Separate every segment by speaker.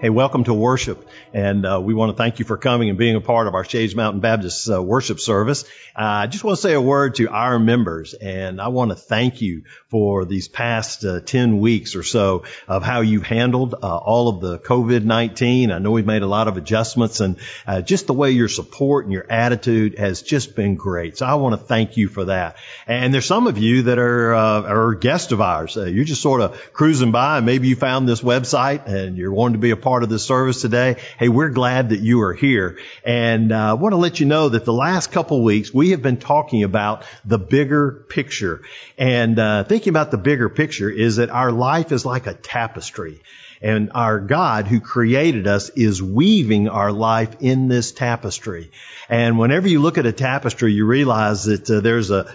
Speaker 1: Hey, welcome to worship. And we want to thank you for coming and being a part of our Shades Mountain Baptist worship service. I just want to say a word to our members, and I want to thank you for these past 10 weeks or so of how you've handled all of the COVID-19. I know we've made a lot of adjustments, and just the way your support and your attitude has just been great. So I want to thank you for that. And there's some of you that are guests of ours. You're just sort of cruising by, and maybe you found this website and you're wanting to be a part of this service today. Hey, we're glad that you are here. And I want to let you know that the last couple of weeks we have been talking about the bigger picture. And thinking about the bigger picture is that our life is like a tapestry. And our God who created us is weaving our life in this tapestry. And whenever you look at a tapestry, you realize that there's a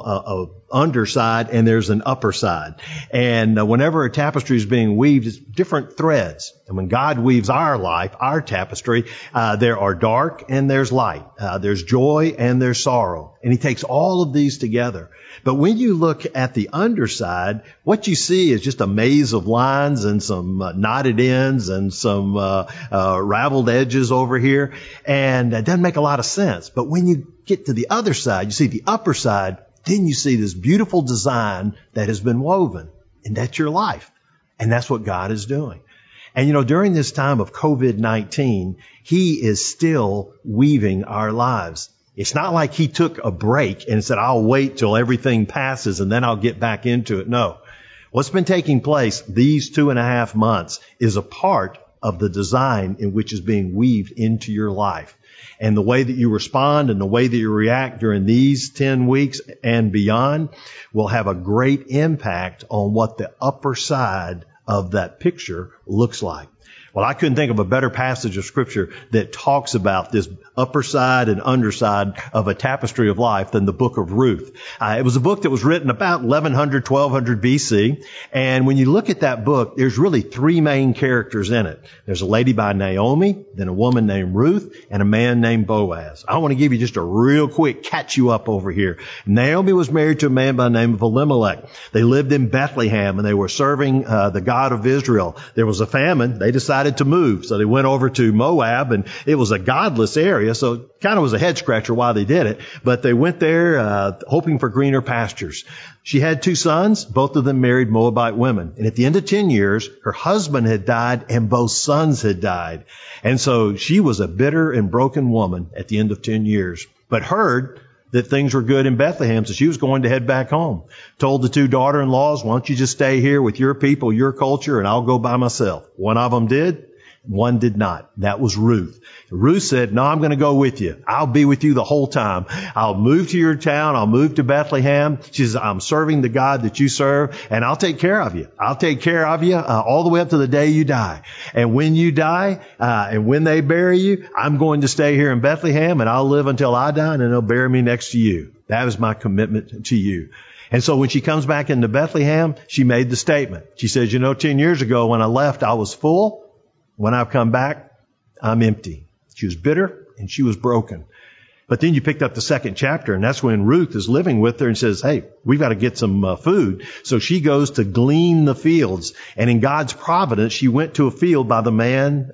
Speaker 1: underside and there's an upper side. And whenever a tapestry is being weaved, it's different threads. And when God weaves our life, our tapestry, there are dark and there's light. There's joy and there's sorrow. And He takes all of these together. But when you look at the underside, what you see is just a maze of lines and some knotted ends and some raveled edges over here. And it doesn't make a lot of sense. But when you get to the other side, you see the upper side, then you see this beautiful design that has been woven. And that's your life. And that's what God is doing. And you know, during this time of COVID-19, He is still weaving our lives. It's not like He took a break and said, I'll wait till everything passes and then I'll get back into it. No. What's been taking place these 2.5 months is a part of the design in which is being weaved into your life. And the way that you respond and the way that you react during these 10 weeks and beyond will have a great impact on what the upper side of that picture looks like. Well, I couldn't think of a better passage of Scripture that talks about this upper side and underside of a tapestry of life than the book of Ruth. It was a book that was written about 1100, 1200 BC. And when you look at that book, there's really 3 main characters in it. There's a lady by Naomi, then a woman named Ruth, and a man named Boaz. I want to give you just a real quick catch you up over here. Naomi was married to a man by the name of Elimelech. They lived in Bethlehem and they were serving the God of Israel. There was a famine. They decided to move. So they went over to Moab, and it was a godless area. So it kind of was a head scratcher why they did it. But they went there hoping for greener pastures. She had 2 sons. Both of them married Moabite women. And at the end of 10 years, her husband had died and both sons had died. And so she was a bitter and broken woman at the end of 10 years, but heard that things were good in Bethlehem, so she was going to head back home. Told the 2 daughter-in-laws, why don't you just stay here with your people, your culture, and I'll go by myself. One of them did. One did not. That was Ruth. Ruth said, no, I'm going to go with you. I'll be with you the whole time. I'll move to your town. I'll move to Bethlehem. She says, I'm serving the God that you serve, and I'll take care of you. I'll take care of you all the way up to the day you die. And when you die, and when they bury you, I'm going to stay here in Bethlehem, and I'll live until I die, and they'll bury me next to you. That is my commitment to you. And so when she comes back into Bethlehem, she made the statement. She says, 10 years ago when I left, I was full. When I've come back, I'm empty. She was bitter and she was broken. But then you picked up the 2nd chapter, and that's when Ruth is living with her and says, hey, we've got to get some food. So she goes to glean the fields. And in God's providence, she went to a field by the man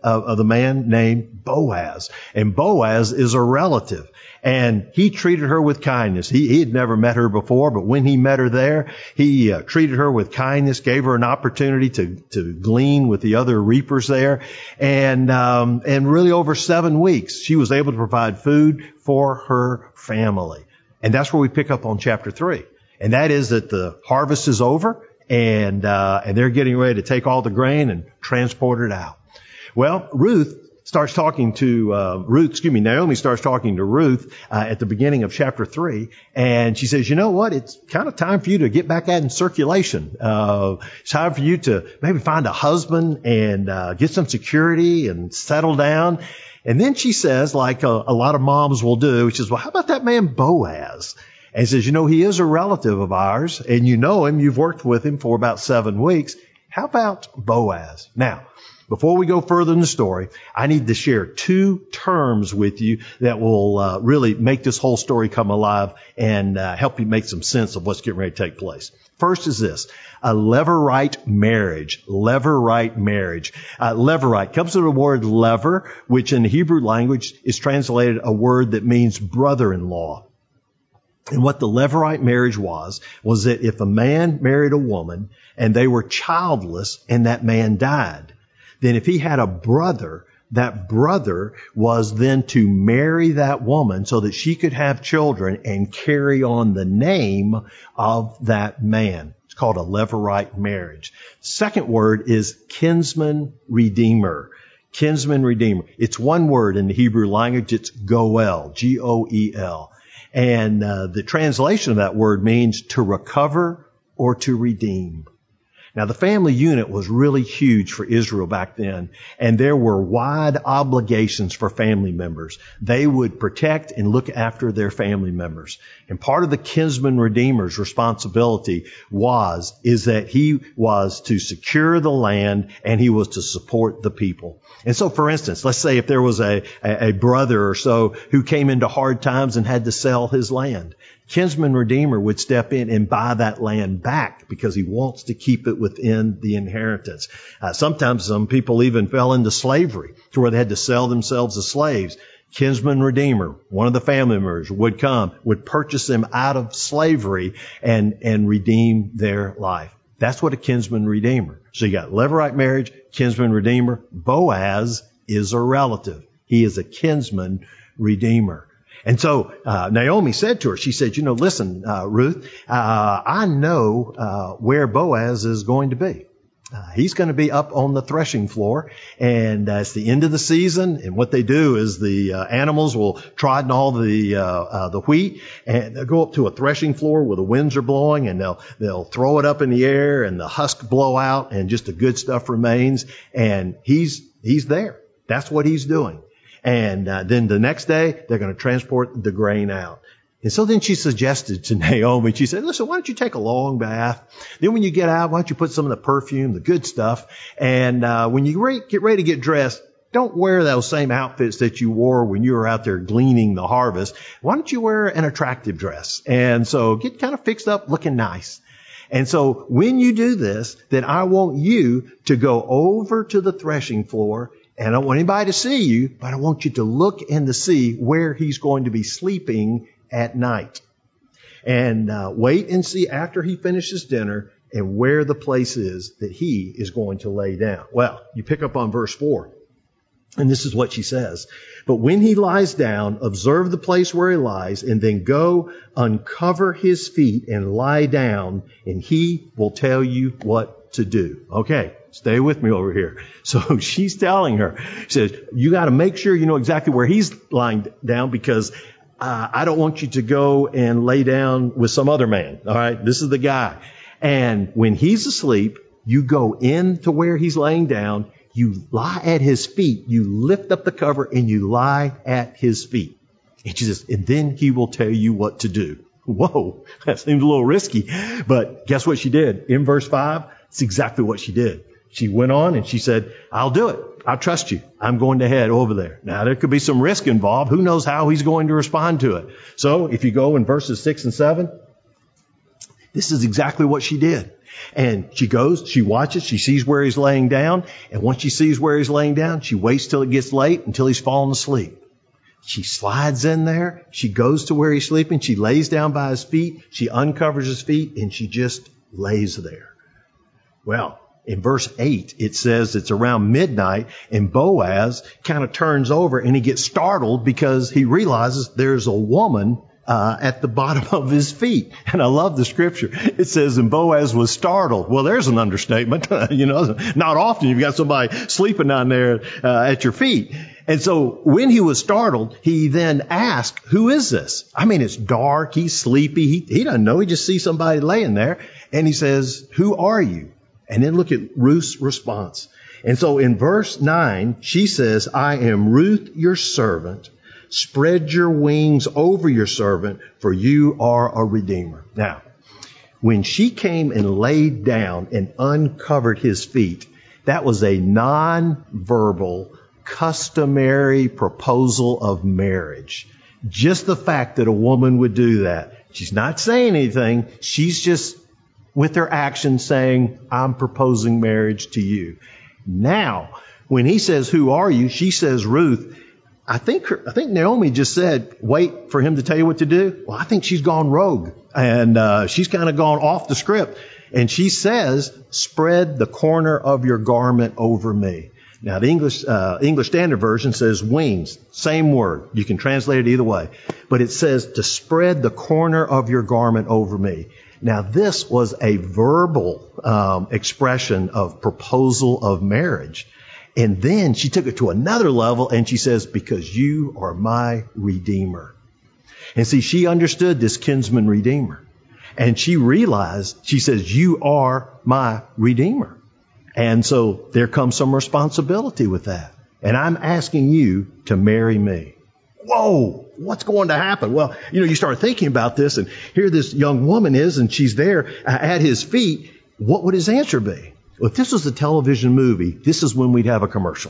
Speaker 1: named Boaz. And Boaz is a relative. And he treated her with kindness. He had never met her before, but when he met her there, he treated her with kindness, gave her an opportunity to glean with the other reapers there. And really over 7 weeks, she was able to provide food for her family. And that's where we pick up on chapter 3. And that is that the harvest is over and they're getting ready to take all the grain and transport it out. Well, Naomi starts talking to Ruth at the beginning of chapter 3, and she says, you know what? It's kind of time for you to get back out in circulation. It's time for you to maybe find a husband and get some security and settle down. And then she says, like a lot of moms will do, she says, well, how about that man Boaz? And says, he is a relative of ours, and you know him. You've worked with him for about 7 weeks. How about Boaz? Now, Before we go further in the story, I need to share two terms with you that will really make this whole story come alive and help you make some sense of what's getting ready to take place. First is this, a levirate marriage. Levirate marriage. Levirate comes from the word lever, which in the Hebrew language is translated a word that means brother-in-law. And what the levirate marriage was that if a man married a woman and they were childless and that man died, then if he had a brother, that brother was then to marry that woman so that she could have children and carry on the name of that man. It's called a levirate marriage. Second word is kinsman redeemer. Kinsman redeemer. It's one word in the Hebrew language. It's goel, G-O-E-L. And the translation of that word means to recover or to redeem. Now, the family unit was really huge for Israel back then, and there were wide obligations for family members. They would protect and look after their family members. And part of the kinsman redeemer's responsibility is that he was to secure the land and he was to support the people. And so, for instance, let's say if there was a brother or so who came into hard times and had to sell his land. Kinsman redeemer would step in and buy that land back because he wants to keep it within the inheritance. Sometimes some people even fell into slavery to where they had to sell themselves as slaves. Kinsman redeemer, one of the family members, would come, would purchase them out of slavery and redeem their life. That's what a kinsman redeemer. So you got levirate marriage, kinsman redeemer. Boaz is a relative. He is a kinsman redeemer. And so Naomi said to her, she said, listen, Ruth, I know where Boaz is going to be. He's going to be up on the threshing floor, and it's the end of the season. And what they do is the animals will trot in all the wheat, and they'll go up to a threshing floor where the winds are blowing, and they'll throw it up in the air, and the husk blow out, and just the good stuff remains. And he's there. That's what he's doing. And then the next day, they're going to transport the grain out. And so then she suggested to Naomi, she said, listen, why don't you take a long bath? Then when you get out, why don't you put some of the perfume, the good stuff? And when you get ready to get dressed, don't wear those same outfits that you wore when you were out there gleaning the harvest. Why don't you wear an attractive dress? And so get kind of fixed up, looking nice. And so when you do this, then I want you to go over to the threshing floor. And I don't want anybody to see you, but I want you to look and to see where he's going to be sleeping at night. And wait and see after he finishes dinner and where the place is that he is going to lay down. Well, you pick up on verse 4. And this is what she says. But when he lies down, observe the place where he lies, and then go uncover his feet and lie down, and he will tell you what to do. Okay. Stay with me over here. So she's telling her, she says, you got to make sure you know exactly where he's lying down because I don't want you to go and lay down with some other man. All right. This is the guy. And when he's asleep, you go in to where he's laying down. You lie at his feet. You lift up the cover and you lie at his feet. And she says, and then he will tell you what to do. Whoa, that seems a little risky. But guess what she did? In verse 5, it's exactly what she did. She went on and she said, I'll do it. I'll trust you. I'm going to head over there. Now, there could be some risk involved. Who knows how he's going to respond to it? So if you go in verses 6 and 7, this is exactly what she did. And she goes, she watches, she sees where he's laying down. And once she sees where he's laying down, she waits till it gets late until he's fallen asleep. She slides in there. She goes to where he's sleeping. She lays down by his feet. She uncovers his feet and she just lays there. Well, in verse 8, it says it's around midnight and Boaz kind of turns over and he gets startled because he realizes there's a woman at the bottom of his feet. And I love the scripture. It says, and Boaz was startled. Well, there's an understatement. Not often you've got somebody sleeping down there at your feet. And so when he was startled, he then asked, who is this? I mean, it's dark. He's sleepy. He doesn't know. He just sees somebody laying there. And he says, who are you? And then look at Ruth's response. And so in verse 9, she says, I am Ruth, your servant. Spread your wings over your servant, for you are a redeemer. Now, when she came and laid down and uncovered his feet, That was a non-verbal, customary proposal of marriage. Just the fact that a woman would do that. She's not saying anything. She's just, with her actions, saying, I'm proposing marriage to you. Now, when he says, who are you? She says, Ruth. I think Naomi just said, wait for him to tell you what to do. Well, I think she's gone rogue, and she's kind of gone off the script. And she says, spread the corner of your garment over me. Now, the English Standard Version says wings. Same word. You can translate it either way. But it says to spread the corner of your garment over me. Now, this was a verbal expression of proposal of marriage. And then she took it to another level and she says, because you are my Redeemer. And see, she understood this kinsman Redeemer. And she realized, she says, you are my Redeemer. And so there comes some responsibility with that. And I'm asking you to marry me. Whoa, what's going to happen? Well, you start thinking about this, and here this young woman is, and she's there at his feet. What would his answer be? Well, if this was a television movie, this is when we'd have a commercial.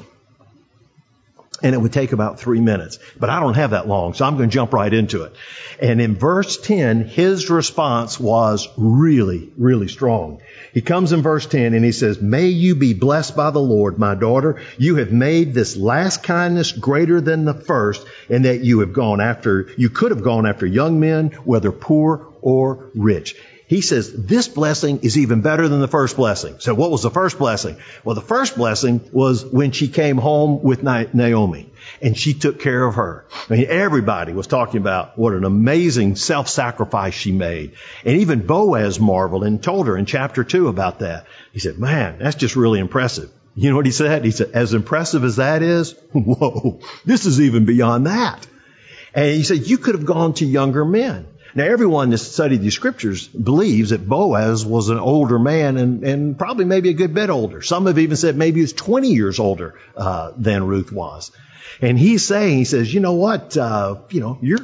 Speaker 1: And it would take about 3 minutes. But I don't have that long, so I'm going to jump right into it. And in verse 10, his response was really, really strong. He comes in verse 10 and he says, may you be blessed by the Lord, my daughter. You have made this last kindness greater than the first, in that you could have gone after young men, whether poor or rich. He says this blessing is even better than the first blessing. So what was the first blessing? Well, the first blessing was when she came home with Naomi and she took care of her. I mean, everybody was talking about what an amazing self-sacrifice she made. And even Boaz marveled and told her in chapter 2 about that. He said, man, that's just really impressive. You know what he said? He said, as impressive as that is, whoa, this is even beyond that. And he said, you could have gone to younger men. Now, everyone that's studied these scriptures believes that Boaz was an older man and probably maybe a good bit older. Some have even said maybe he was 20 years older than Ruth was. And he says, you know what? You're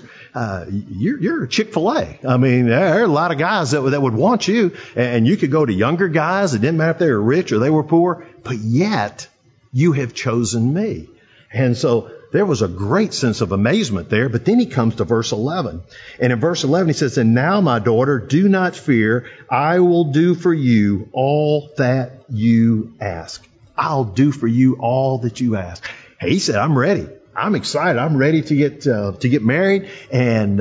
Speaker 1: a Chick-fil-A. I mean, there are a lot of guys that would want you, and you could go to younger guys. It didn't matter if they were rich or they were poor, but yet you have chosen me. And so there was a great sense of amazement there. But then he comes to verse 11. And in verse 11, he says, and now, my daughter, do not fear. I will do for you all that you ask. I'll do for you all that you ask. Hey, he said, I'm ready. I'm excited. I'm ready to get married. And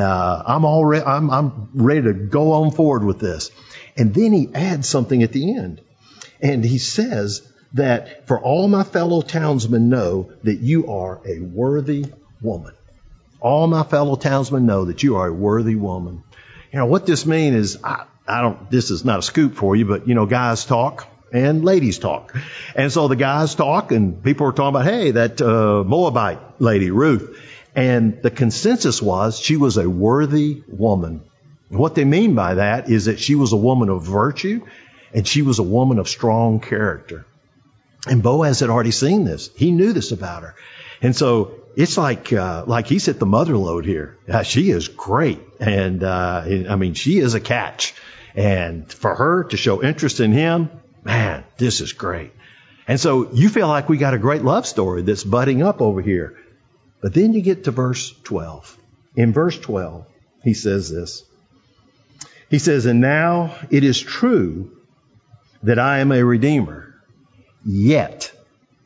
Speaker 1: I'm ready to go on forward with this. And then he adds something at the end. And he says that for all my fellow townsmen know that you are a worthy woman. All my fellow townsmen know that you are a worthy woman. What this means is, this is not a scoop for you, but guys talk and ladies talk. And so the guys talk and people are talking about, hey, that Moabite lady, Ruth. And the consensus was she was a worthy woman. What they mean by that is that she was a woman of virtue and she was a woman of strong character. And Boaz had already seen this. He knew this about her. And so it's like he's hit the mother lode here. She is great. And she is a catch. And for her to show interest in him, man, this is great. And so you feel like we got a great love story that's budding up over here. But then you get to verse 12. In verse 12, he says this. He says, and now it is true that I am a redeemer. Yet,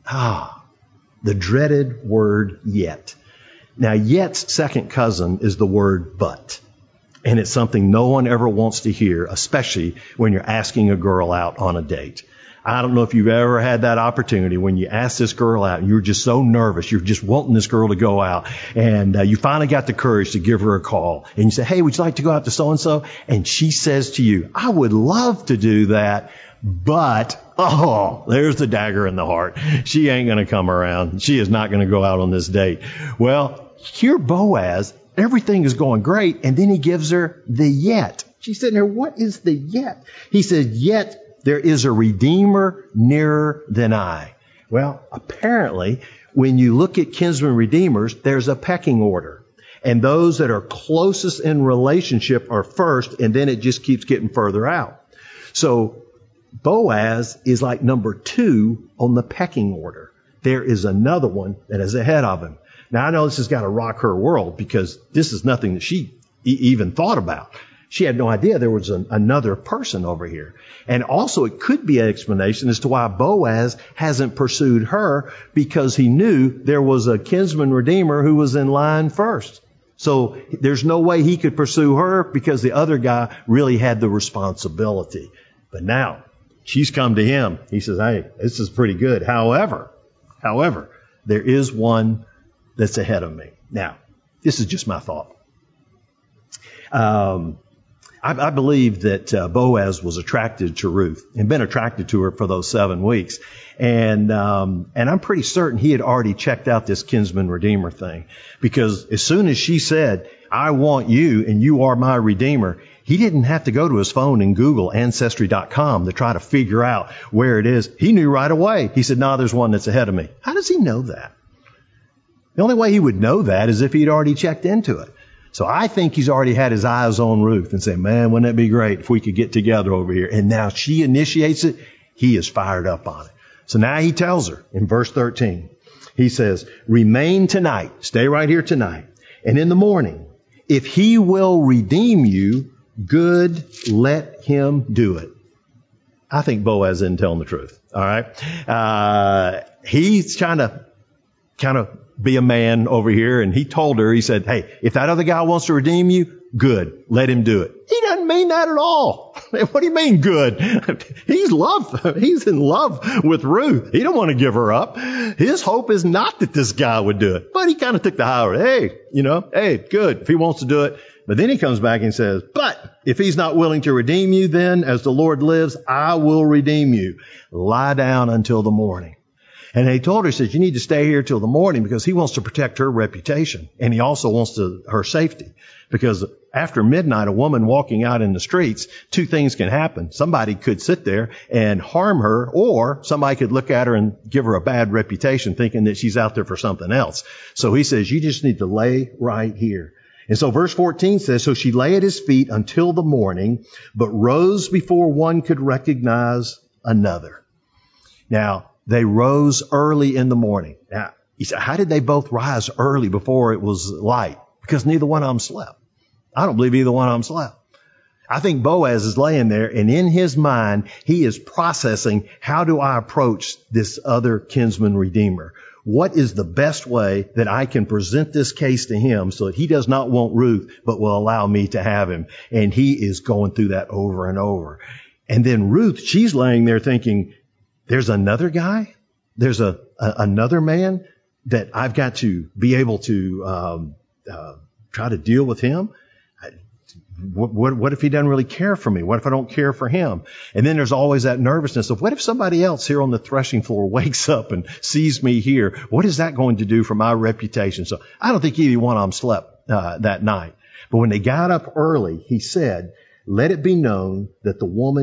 Speaker 1: the dreaded word yet. Now, yet's second cousin is the word but. And it's something no one ever wants to hear, especially when you're asking a girl out on a date. I don't know if you've ever had that opportunity when you ask this girl out and you're just so nervous. You're just wanting this girl to go out. And you finally got the courage to give her a call. And you say, hey, would you like to go out to so-and-so? And she says to you, I would love to do that. But, there's the dagger in the heart. She ain't going to come around. She is not going to go out on this date. Well, here Boaz, everything is going great. And then he gives her the yet. She's sitting there, what is the yet? He says, yet there is a redeemer nearer than I. Well, apparently, when you look at kinsman redeemers, there's a pecking order. And those that are closest in relationship are first, and then it just keeps getting further out. So Boaz is like number 2 on the pecking order. There is another one that is ahead of him. Now, I know this has got to rock her world because this is nothing that she even thought about. She had no idea there was another person over here. And also it could be an explanation as to why Boaz hasn't pursued her, because he knew there was a kinsman redeemer who was in line first. So there's no way he could pursue her because the other guy really had the responsibility. But now she's come to him. He says, hey, this is pretty good. However, there is one that's ahead of me. Now, this is just my thought. I believe that Boaz was attracted to Ruth and been attracted to her for those 7 weeks. And I'm pretty certain he had already checked out this kinsman redeemer thing, because as soon as she said, I want you and you are my redeemer, he didn't have to go to his phone and Google Ancestry.com to try to figure out where it is. He knew right away. He said, no, there's one that's ahead of me. How does he know that? The only way he would know that is if he'd already checked into it. So I think he's already had his eyes on Ruth and said, man, wouldn't that be great if we could get together over here? And now she initiates it. He is fired up on it. So now he tells her in verse 13, he says, remain tonight, stay right here tonight. And in the morning, if he will redeem you, good, let him do it. I think Boaz isn't telling the truth. All right. He's trying to kind of be a man over here. And he told her, he said, hey, if that other guy wants to redeem you, good, let him do it. He doesn't mean that at all. What do you mean good? He's in love with Ruth. He don't want to give her up. His hope is not that this guy would do it. But he kind of took the high road. Hey, good, if he wants to do it. But then he comes back and says, but if he's not willing to redeem you, then as the Lord lives, I will redeem you. Lie down until the morning. And he told her, he said, you need to stay here till the morning because he wants to protect her reputation. And he also wants her safety. Because after midnight, a woman walking out in the streets, 2 things can happen. Somebody could sit there and harm her, or somebody could look at her and give her a bad reputation thinking that she's out there for something else. So he says, you just need to lay right here. And so verse 14 says, so she lay at his feet until the morning, but rose before one could recognize another. Now, they rose early in the morning. Now, he said, how did they both rise early before it was light? Because neither one of them slept. I don't believe either one of them slept. I think Boaz is laying there, and in his mind, he is processing, how do I approach this other kinsman redeemer? What is the best way that I can present this case to him so that he does not want Ruth, but will allow me to have him? And he is going through that over and over. And then Ruth, she's laying there thinking, there's another guy? There's another man that I've got to be able to try to deal with him? What if he doesn't really care for me? What if I don't care for him? And then there's always that nervousness of what if somebody else here on the threshing floor wakes up and sees me here? What is that going to do for my reputation? So I don't think either one of them slept that night. But when they got up early, he said, let it not be known that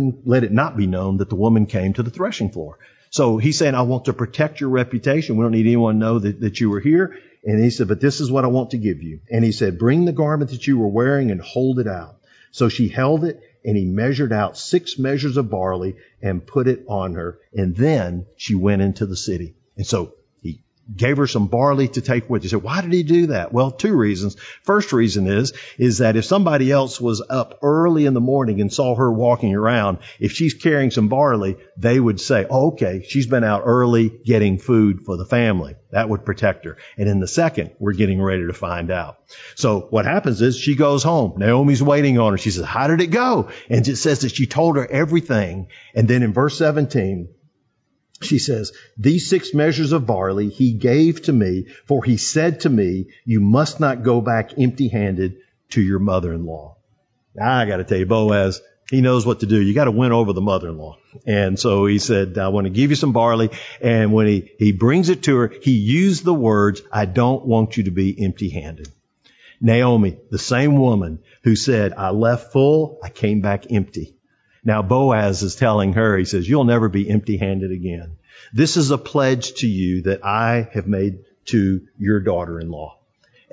Speaker 1: the woman came to the threshing floor. So he's saying, I want to protect your reputation. We don't need anyone to know that you were here. And he said, but this is what I want to give you. And he said, bring the garment that you were wearing and hold it out. So she held it, and he measured out 6 measures of barley and put it on her. And then she went into the city. And so he gave her some barley to take with her. You said, why did he do that? Well, 2 reasons. First reason is that if somebody else was up early in the morning and saw her walking around, if she's carrying some barley, they would say, oh, okay, she's been out early getting food for the family. That would protect her. And in the second, we're getting ready to find out. So what happens is she goes home. Naomi's waiting on her. She says, how did it go? And it says that she told her everything. And then in verse 17, she says, these 6 measures of barley he gave to me, for he said to me, you must not go back empty-handed to your mother-in-law. Now, I got to tell you, Boaz, he knows what to do. You got to win over the mother-in-law. And so he said, I want to give you some barley. And when he brings it to her, he used the words, I don't want you to be empty-handed. Naomi, the same woman who said, I left full, I came back empty. Now Boaz is telling her, he says, you'll never be empty-handed again. This is a pledge to you that I have made to your daughter-in-law.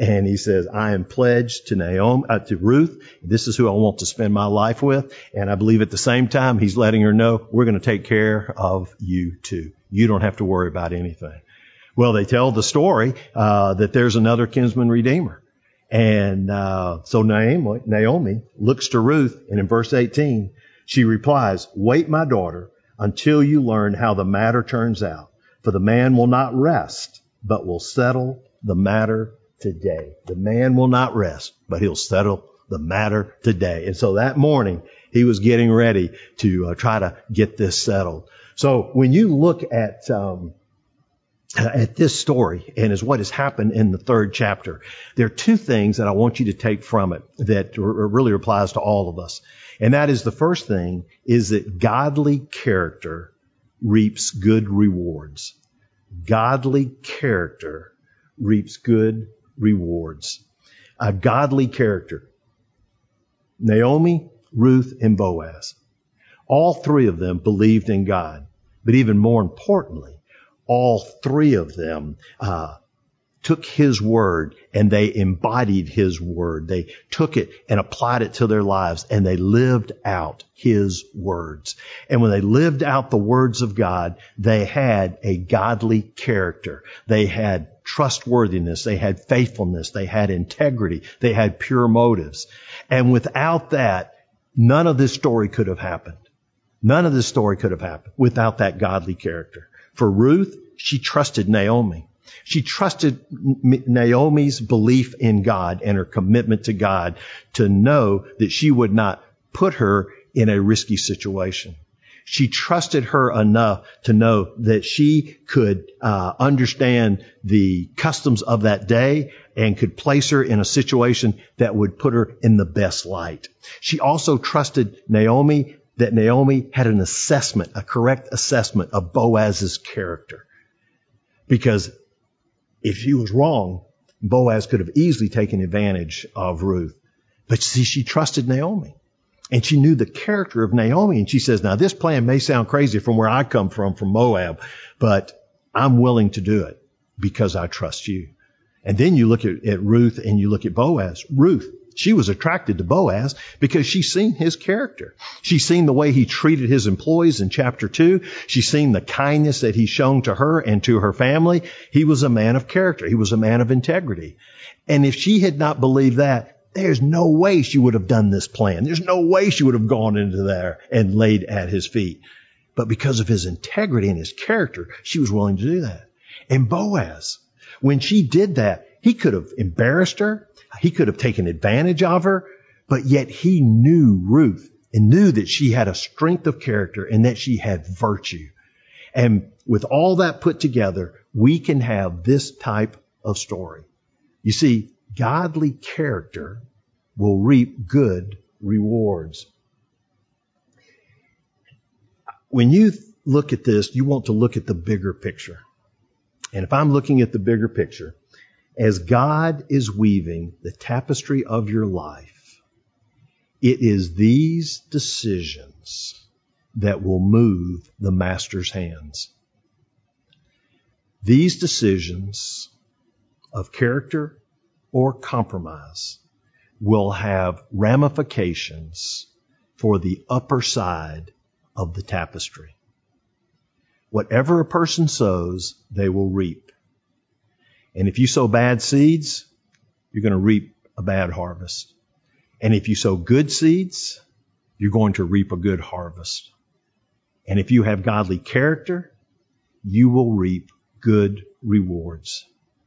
Speaker 1: And he says, I am pledged to to Ruth. This is who I want to spend my life with. And I believe at the same time, he's letting her know, we're going to take care of you too. You don't have to worry about anything. Well, they tell the story that there's another kinsman redeemer. And so Naomi looks to Ruth, and in verse 18, she replies, wait, my daughter, until you learn how the matter turns out. For the man will not rest, but will settle the matter today. The man will not rest, but he'll settle the matter today. And so that morning, he was getting ready to try to get this settled. So when you look at this story and as what has happened in the 3rd chapter, there are 2 things that I want you to take from it that really applies to all of us. And that is, the first thing is that godly character reaps good rewards. Godly character reaps good rewards. A godly character. Naomi, Ruth, and Boaz. All 3 of them believed in God. But even more importantly, all 3 of them took His word and they embodied His word. They took it and applied it to their lives, and they lived out His words. And when they lived out the words of God, they had a godly character. They had trustworthiness. They had faithfulness. They had integrity. They had pure motives. And without that, none of this story could have happened. None of this story could have happened without that godly character. For Ruth, she trusted Naomi. She trusted Naomi's belief in God and her commitment to God to know that she would not put her in a risky situation. She trusted her enough to know that she could understand the customs of that day and could place her in a situation that would put her in the best light. She also trusted Naomi, that Naomi had an assessment, a correct assessment of Boaz's character. Because if she was wrong, Boaz could have easily taken advantage of Ruth. But see, she trusted Naomi. And she knew the character of Naomi. And she says, now this plan may sound crazy from where I come from Moab, but I'm willing to do it because I trust you. And then you look at Ruth and you look at Boaz. Ruth, she was attracted to Boaz because she's seen his character. She's seen the way he treated his employees in chapter 2. She's seen the kindness that he's shown to her and to her family. He was a man of character. He was a man of integrity. And if she had not believed that, there's no way she would have done this plan. There's no way she would have gone into there and laid at his feet. But because of his integrity and his character, she was willing to do that. And Boaz, when she did that, he could have embarrassed her. He could have taken advantage of her. But yet he knew Ruth and knew that she had a strength of character and that she had virtue. And with all that put together, we can have this type of story. You see, godly character will reap good rewards. When you look at this, you want to look at the bigger picture. And if I'm looking at the bigger picture, as God is weaving the tapestry of your life, it is these decisions that will move the Master's hands. These decisions of character or compromise will have ramifications for the upper side of the tapestry. Whatever a person sows, they will reap. And if you sow bad seeds, you're going to reap a bad harvest. And if you sow good seeds, you're going to reap a good harvest. And if you have godly character, you will reap good rewards.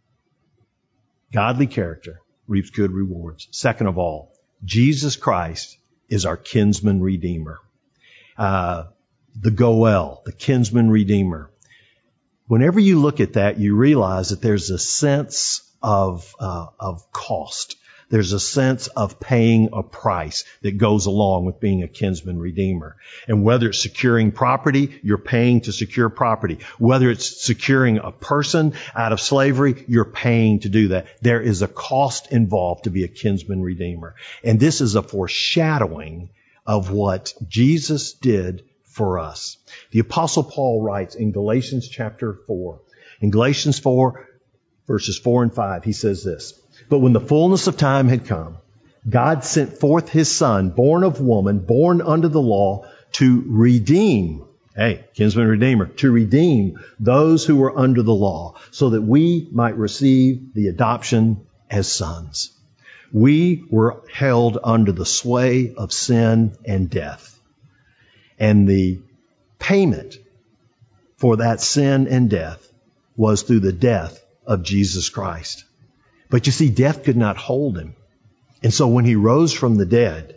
Speaker 1: Godly character reaps good rewards. Second of all, Jesus Christ is our kinsman redeemer. The Goel, the kinsman redeemer. Whenever you look at that, you realize that there's a sense of cost. There's a sense of paying a price that goes along with being a kinsman redeemer. And whether it's securing property, you're paying to secure property. Whether it's securing a person out of slavery, you're paying to do that. There is a cost involved to be a kinsman redeemer. And this is a foreshadowing of what Jesus did for us. The Apostle Paul writes in Galatians chapter 4. In Galatians 4, verses 4 and 5, he says this: But when the fullness of time had come, God sent forth his Son, born of woman, born under the law, to redeem, kinsman redeemer, to redeem those who were under the law, so that we might receive the adoption as sons. We were held under the sway of sin and death. And the payment for that sin and death was through the death of Jesus Christ. But you see, death could not hold him. And so when he rose from the dead,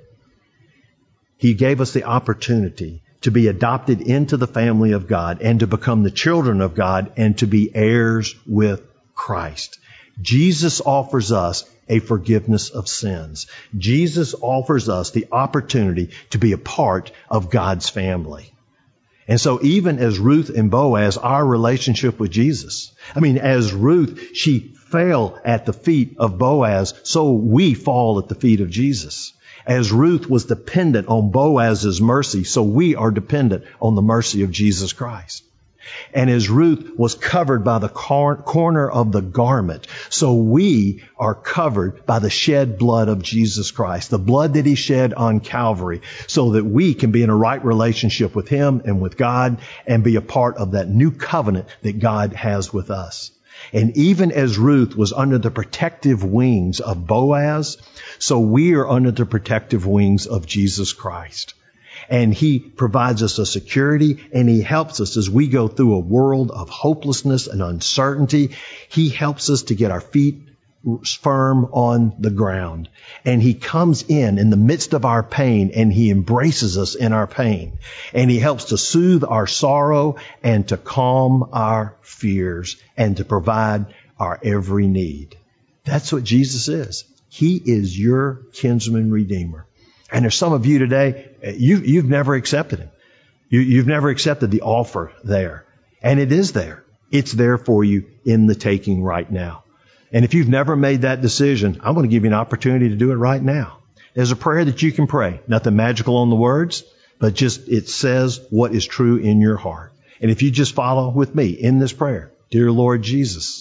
Speaker 1: he gave us the opportunity to be adopted into the family of God and to become the children of God and to be heirs with Christ. Jesus offers us a forgiveness of sins. Jesus offers us the opportunity to be a part of God's family. And so even as Ruth and Boaz, our relationship with Jesus, as Ruth, she fell at the feet of Boaz, so we fall at the feet of Jesus. As Ruth was dependent on Boaz's mercy, so we are dependent on the mercy of Jesus Christ. And as Ruth was covered by the corner of the garment, so we are covered by the shed blood of Jesus Christ, the blood that he shed on Calvary, so that we can be in a right relationship with him and with God and be a part of that new covenant that God has with us. And even as Ruth was under the protective wings of Boaz, so we are under the protective wings of Jesus Christ. And he provides us a security, and he helps us as we go through a world of hopelessness and uncertainty. He helps us to get our feet firm on the ground. And he comes in the midst of our pain, and he embraces us in our pain. And he helps to soothe our sorrow and to calm our fears and to provide our every need. That's what Jesus is. He is your kinsman redeemer. And there's some of you today, you've never accepted him. You've never accepted the offer there. And it is there. It's there for you in the taking right now. And if you've never made that decision, I'm going to give you an opportunity to do it right now. There's a prayer that you can pray. Nothing magical on the words, but just it says what is true in your heart. And if you just follow with me in this prayer, dear Lord Jesus,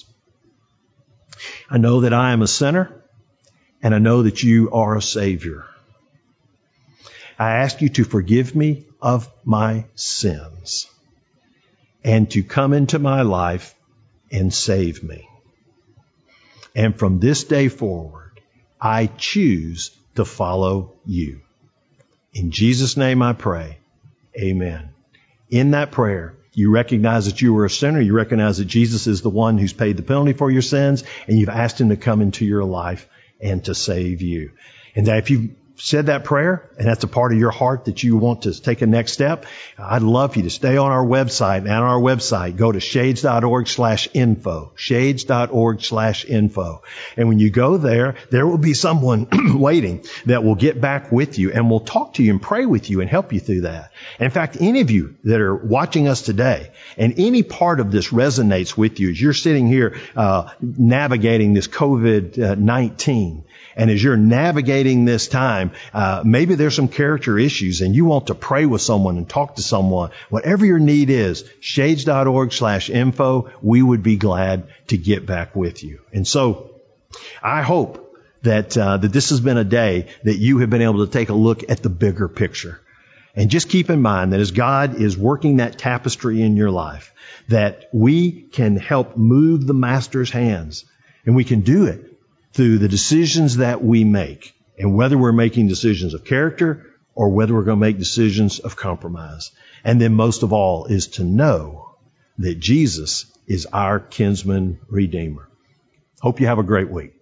Speaker 1: I know that I am a sinner, and I know that you are a Savior. I ask you to forgive me of my sins and to come into my life and save me. And from this day forward, I choose to follow you. In Jesus' name I pray. Amen. In that prayer, you recognize that you were a sinner. You recognize that Jesus is the one who's paid the penalty for your sins, and you've asked him to come into your life and to save you. And that if you said that prayer, and that's a part of your heart that you want to take a next step, I'd love for you to stay on our website. And on our website, go to shades.org/info, shades.org/info. And when you go there, there will be someone waiting that will get back with you and will talk to you and pray with you and help you through that. And in fact, any of you that are watching us today, and any part of this resonates with you as you're sitting here navigating this COVID-19, and as you're navigating this time, maybe there's some character issues and you want to pray with someone and talk to someone. Whatever your need is, shades.org/info, we would be glad to get back with you. And so I hope that this has been a day that you have been able to take a look at the bigger picture. And just keep in mind that as God is working that tapestry in your life, that we can help move the Master's hands. And we can do it through the decisions that we make, and whether we're making decisions of character or whether we're going to make decisions of compromise. And then most of all is to know that Jesus is our kinsman redeemer. Hope you have a great week.